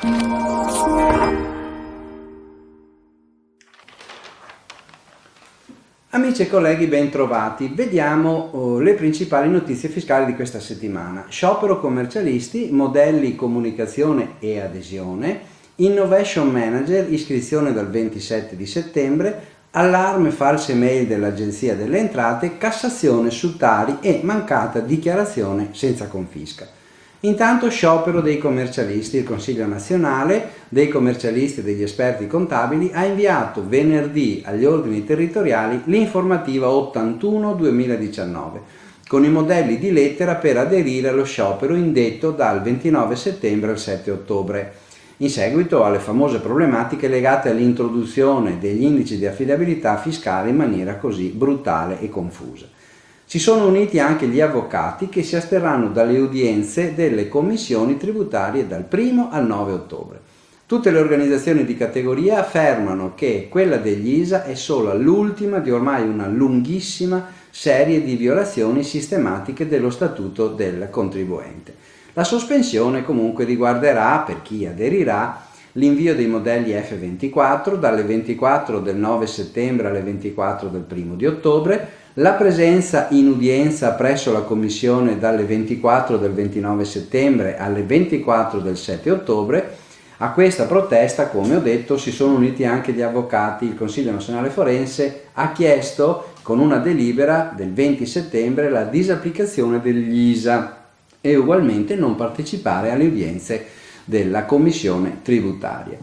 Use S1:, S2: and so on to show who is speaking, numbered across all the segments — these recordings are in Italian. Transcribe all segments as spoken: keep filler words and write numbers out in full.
S1: Amici e colleghi, ben trovati. Vediamo oh, le principali notizie fiscali di questa settimana. Sciopero commercialisti, modelli comunicazione e adesione, Innovation Manager, iscrizione dal ventisette di settembre, allarme false mail dell'Agenzia delle Entrate, Cassazione su Tari e mancata dichiarazione senza confisca. Intanto sciopero dei commercialisti. Il Consiglio nazionale dei commercialisti e degli esperti contabili ha inviato venerdì agli ordini territoriali l'informativa ottantuno duemiladiciannove con i modelli di lettera per aderire allo sciopero indetto dal ventinove settembre al sette ottobre, in seguito alle famose problematiche legate all'introduzione degli indici di affidabilità fiscale in maniera così brutale e confusa. Si sono uniti anche gli avvocati che si asterranno dalle udienze delle commissioni tributarie dal primo al nove ottobre. Tutte le organizzazioni di categoria affermano che quella degli I S A è solo l'ultima di ormai una lunghissima serie di violazioni sistematiche dello statuto del contribuente. La sospensione comunque riguarderà, per chi aderirà, l'invio dei modelli F ventiquattro dalle ventiquattro del nove settembre alle ventiquattro del primo di ottobre, la presenza in udienza presso la Commissione dalle ventiquattro del ventinove settembre alle ventiquattro del sette ottobre. A questa protesta, come ho detto, si sono uniti anche gli avvocati. Il Consiglio Nazionale Forense ha chiesto con una delibera del venti settembre la disapplicazione degli I S A e ugualmente non partecipare alle udienze della Commissione tributaria.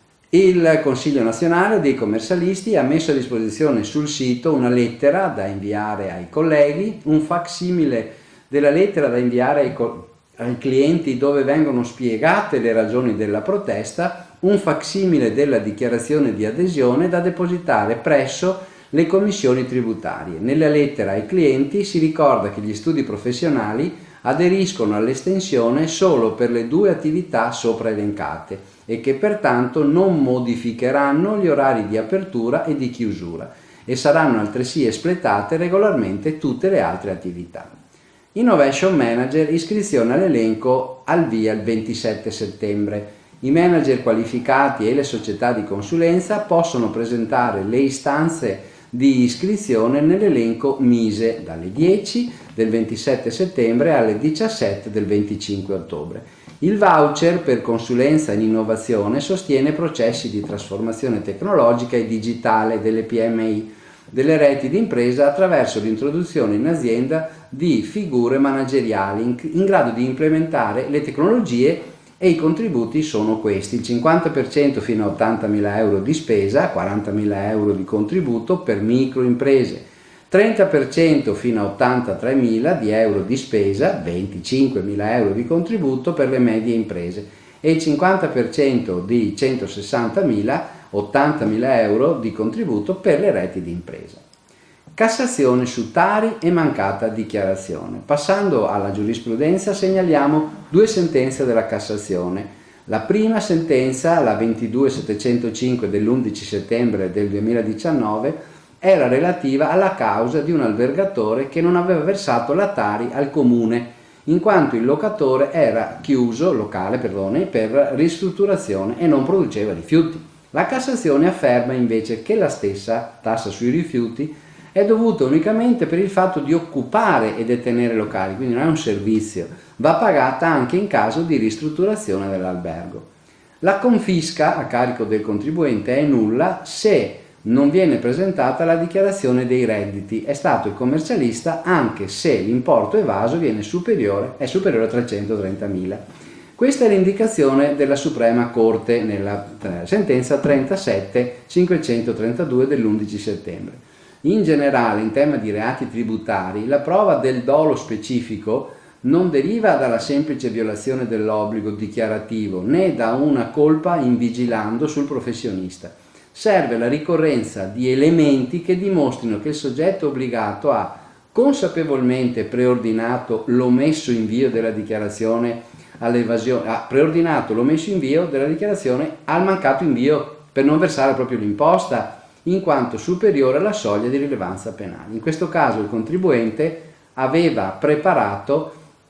S1: Il Consiglio Nazionale dei Commercialisti ha messo a disposizione sul sito una lettera da inviare ai colleghi, un facsimile della lettera da inviare ai, co- ai clienti dove vengono spiegate le ragioni della protesta, un facsimile della dichiarazione di adesione da depositare presso le commissioni tributarie. Nella lettera ai clienti si ricorda che gli studi professionali aderiscono all'estensione solo per le due attività sopra elencate e che pertanto non modificheranno gli orari di apertura e di chiusura e saranno altresì espletate regolarmente tutte le altre attività. Innovation Manager, iscrizione all'elenco al via il ventisette settembre. I manager qualificati e le società di consulenza possono presentare le istanze di iscrizione nell'elenco Mise dalle dieci del ventisette settembre alle diciassette del venticinque ottobre. Il voucher per consulenza in innovazione sostiene processi di trasformazione tecnologica e digitale delle P M I, delle reti di impresa attraverso l'introduzione in azienda di figure manageriali in, in grado di implementare le tecnologie, e i contributi sono questi: il cinquanta per cento fino a ottantamila euro di spesa, quarantamila euro di contributo per microimprese, trenta per cento fino a ottantatremila di euro di spesa, venticinquemila euro di contributo per le medie imprese e il cinquanta per cento di centosessantamila, ottantamila euro di contributo per le reti di impresa. Cassazione su Tari e mancata dichiarazione. Passando alla giurisprudenza segnaliamo due sentenze della Cassazione. La prima sentenza, la ventidue settecentocinque dell'undici settembre del duemiladiciannove, era relativa alla causa di un albergatore che non aveva versato la Tari al comune, in quanto il locatore era chiuso, locale, perdone, per ristrutturazione e non produceva rifiuti. La Cassazione afferma invece che la stessa tassa sui rifiuti è dovuta unicamente per il fatto di occupare e detenere locali, quindi non è un servizio, va pagata anche in caso di ristrutturazione dell'albergo. La confisca a carico del contribuente è nulla se non viene presentata la dichiarazione dei redditi, è stato il commercialista anche se l'importo evaso viene superiore, è superiore a trecentotrentamila. Questa è l'indicazione della Suprema Corte nella sentenza trentasette cinquecentotrentadue dell'undici settembre. In generale, in tema di reati tributari, la prova del dolo specifico non deriva dalla semplice violazione dell'obbligo dichiarativo né da una colpa invigilando sul professionista. Serve la ricorrenza di elementi che dimostrino che il soggetto obbligato ha consapevolmente preordinato l'omesso invio della dichiarazione all'evasione, ha preordinato l'omesso invio della dichiarazione al mancato invio per non versare proprio l'imposta, in quanto superiore alla soglia di rilevanza penale. In questo caso il contribuente aveva preparato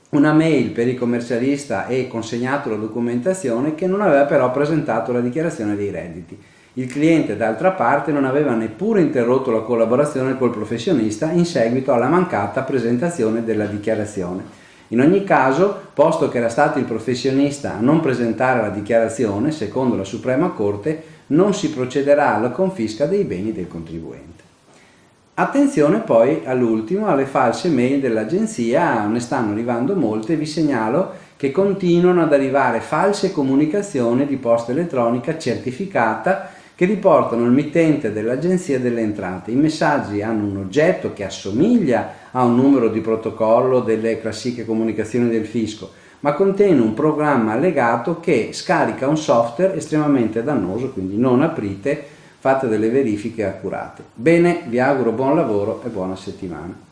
S1: una mail per il commercialista e consegnato la documentazione che non aveva però presentato la dichiarazione dei redditi. Il cliente d'altra parte non aveva neppure interrotto la collaborazione col professionista in seguito alla mancata presentazione della dichiarazione. In ogni caso, posto che era stato il professionista a non presentare la dichiarazione, secondo la Suprema Corte, non si procederà alla confisca dei beni del contribuente. Attenzione poi all'ultimo, alle false mail dell'agenzia, ne stanno arrivando molte, vi segnalo che continuano ad arrivare false comunicazioni di posta elettronica certificata che riportano il mittente dell'Agenzia delle Entrate. I messaggi hanno un oggetto che assomiglia a un numero di protocollo delle classiche comunicazioni del fisco, ma contiene un programma allegato che scarica un software estremamente dannoso, quindi non aprite, fate delle verifiche accurate. Bene, vi auguro buon lavoro e buona settimana.